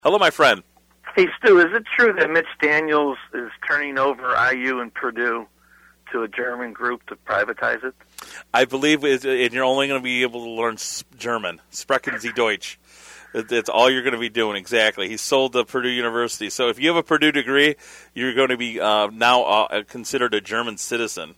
Hello, my friend. Hey, Stu, is it true that Mitch Daniels is turning over IU and Purdue to a German group to privatize it? I believe and you're only going to be able to learn German. Sprechen Sie Deutsch. That's all you're going to be doing, exactly. He sold to Purdue University. So if you have a Purdue degree, you're going to be now considered a German citizen.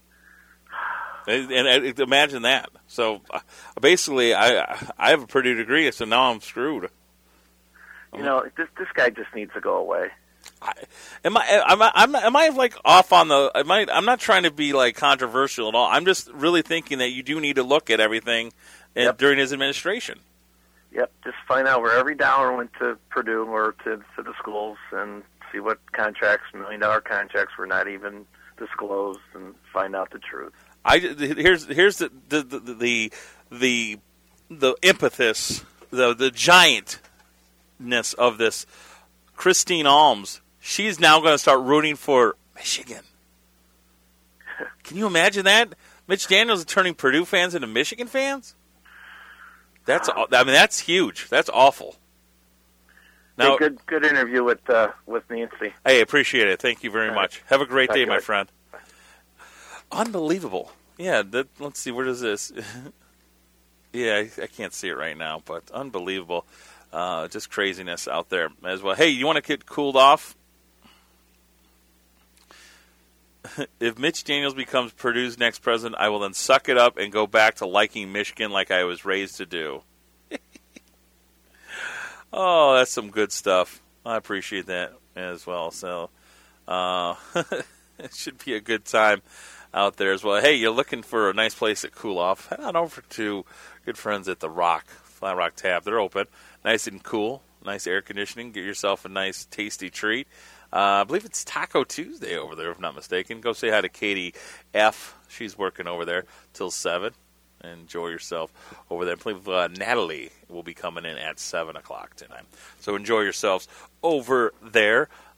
And imagine that. So basically, I have a Purdue degree, so now I'm screwed. You know, this guy just needs to go away. Am I like off on the? I'm not trying to be like controversial at all. I'm just really thinking that you do need to look at everything during his administration. Yep, just find out where every dollar went to Purdue or to the schools, and see what contracts, $1 million contracts, were not even disclosed, and find out the truth. Here's the impetus, the giantness of this. Christine Alms, she's now going to start rooting for Michigan. Can you imagine that? Mitch Daniels is turning Purdue fans into Michigan fans? That's huge. That's awful. Now, hey, good interview with Nancy. Hey, appreciate it. Thank you very much. Have a great day, my friend. Bye. Unbelievable. Yeah, let's see, where does this... Yeah, I can't see it right now, but unbelievable. Just craziness out there as well. Hey, you want to get cooled off? If Mitch Daniels becomes Purdue's next president, I will then suck it up and go back to liking Michigan like I was raised to do. Oh, that's some good stuff. I appreciate that as well. So it should be a good time out there as well. Hey, you're looking for a nice place to cool off? Head on over to good friends at the Flat Rock Tap. They're open, nice and cool, nice air conditioning. Get yourself a nice, tasty treat. I believe it's Taco Tuesday over there, if I'm not mistaken. Go say hi to Katie F. She's working over there till 7. Enjoy yourself over there. I believe Natalie will be coming in at 7 o'clock tonight. So enjoy yourselves over there.